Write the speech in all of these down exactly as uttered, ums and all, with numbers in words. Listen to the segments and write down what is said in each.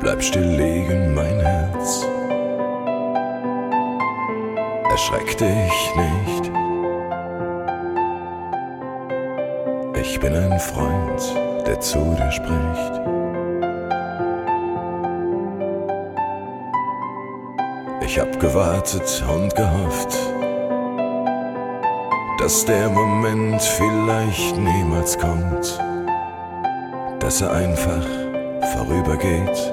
Bleib still liegen, mein Herz. Erschreck dich nicht. Ich bin ein Freund, der zu dir spricht. Ich hab gewartet und gehofft, dass der Moment vielleicht niemals kommt, dass er einfach vorübergeht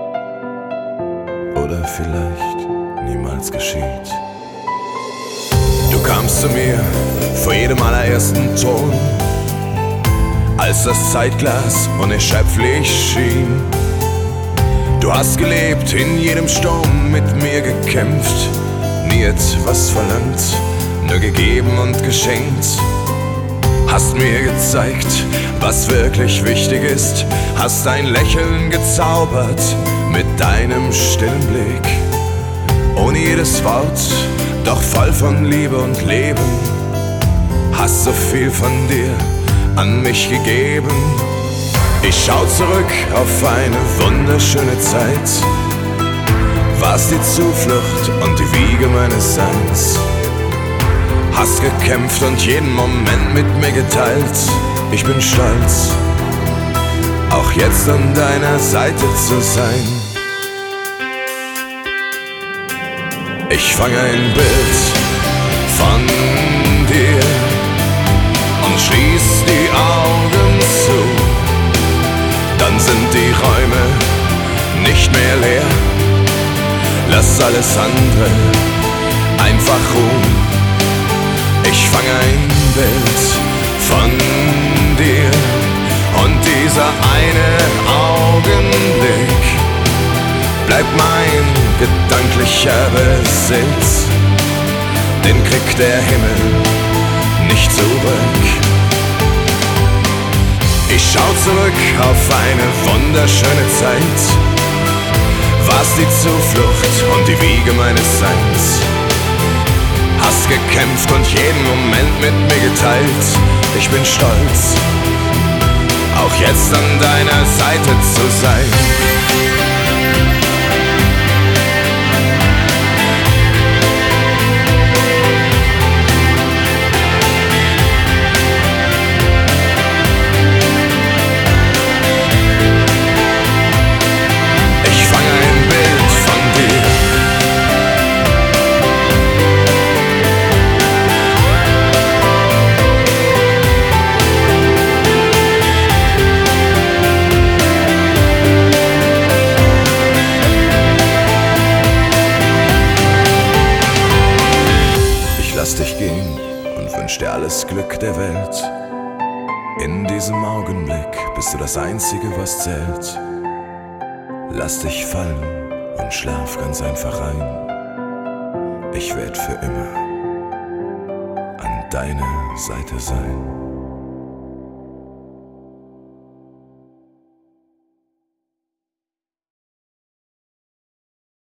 oder vielleicht niemals geschieht. Du kamst zu mir vor jedem allerersten Ton, als das Zeitglas unerschöpflich schien. Du hast gelebt, in jedem Sturm mit mir gekämpft, nie etwas verlangt, nur gegeben und geschenkt. Hast mir gezeigt, was wirklich wichtig ist, hast ein Lächeln gezaubert mit deinem stillen Blick. Ohne jedes Wort, doch voll von Liebe und Leben, hast so viel von dir an mich gegeben. Ich schau zurück auf eine wunderschöne Zeit, warst die Zuflucht und die Wiege meines Seins. Hast gekämpft und jeden Moment mit mir geteilt. Ich bin stolz, auch jetzt an deiner Seite zu sein. Ich fange ein Bild von dir und schließ die Augen zu. Dann sind die Räume nicht mehr leer. Lass alles andere einfach ruhen. Ich fange ein Bild von dir und dieser eine Augenblick bleibt mein gedanklicher Besitz. Den kriegt der Himmel nicht zurück. Ich schau zurück auf eine wunderschöne Zeit, warst die Zuflucht und die Wiege meines Seins. Hast gekämpft und jeden Moment mit mir geteilt. Ich bin stolz, auch jetzt an deiner Seite zu sein. Lass dich gehen und wünsch dir alles Glück der Welt. In diesem Augenblick bist du das Einzige, was zählt. Lass dich fallen und schlaf ganz einfach ein. Ich werd für immer an deiner Seite sein.